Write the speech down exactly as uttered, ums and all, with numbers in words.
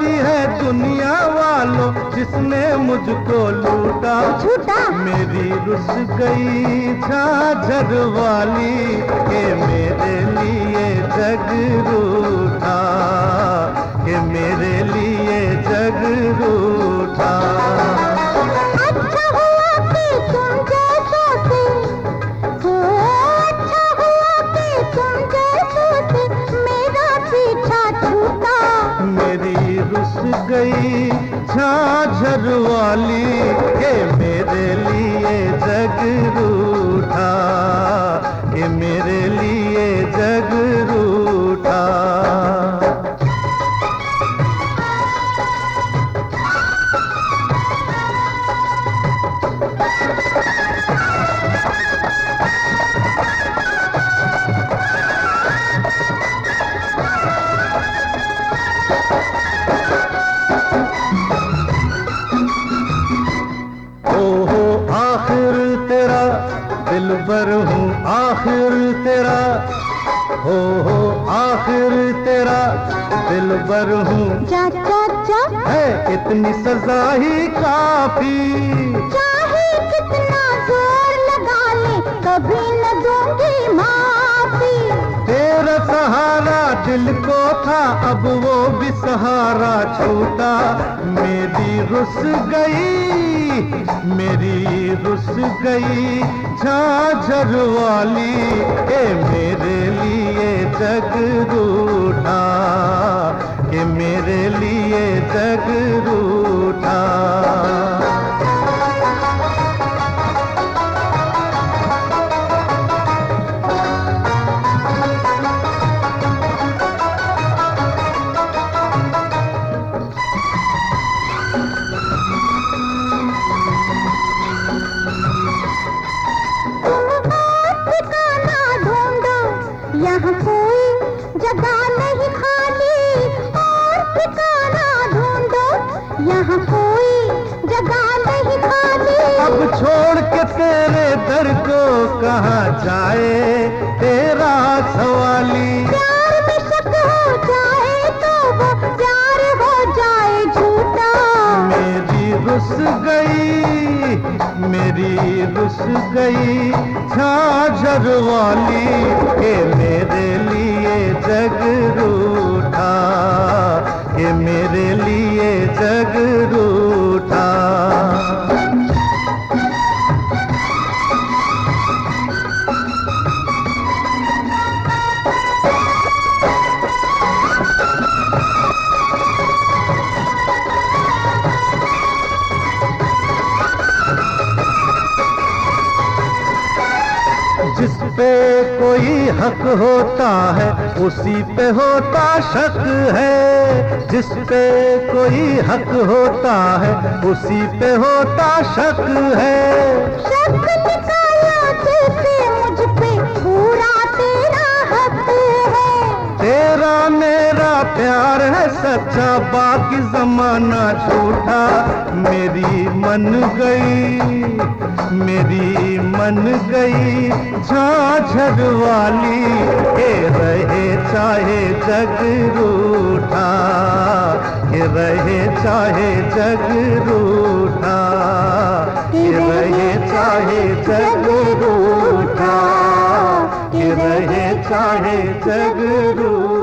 कहती है दुनिया वालों जिसने मुझको लूटा झूठा मेरी रुस गई झांझर वाली के मेरे लिए जग रूठा के मेरे लिए जग रूठा। अच्छा हुआ कि तुम जैसों से हो, अच्छा हुआ कि तुम जैसों से मेरा पीछा छूटा। मेरी रुस गई झांझर वाली के मेरे लिए जग रूठा के मेरे लिए जग रूठा। दिलबर हूँ आखिर तेरा हो हो आखिर तेरा दिलबर हूँ। जा जा जा है इतनी सजा ही काफी चाहे कितना जोर लगा ले कभी न दूंगी माफी। तेरा सहारा दिल को था अब वो भी सहारा छूटा। मेरी रुस गई मेरी रुस गई झांझर वाली के मेरे लिए जग रूठा के मेरे लिए जग रूठा। यहाँ कोई जगह नहीं खाली और ठिकाना ढूंढो यहाँ कोई जगह नहीं खाली। अब छोड़ के तेरे दर को कहाँ जाए तेरा सवाली। प्यार में शक हो जाए तो वो प्यार हो जाए झूठा। मेरी रुस गई मेरी रुस गई झांझर वाली के मेरे लिए जग रूठा के मेरे लिए जग रूठा। जिस पे कोई हक होता है उसी पे होता शक है। जिस पे कोई हक होता है उसी पे होता शक है। शक निकाला जैसे मुझ पे पूरा तेरा हक है। तेरा मेरा प्यार है सच्चा बाकी जमाना झूठा। मेरी मन गई मेरी मन गई झांझर वाली के रहे चाहे जग रूठा के रहे चाहे जग रूठा के रहे चाहे जग रूठा के रहे चाहे जग रूठा।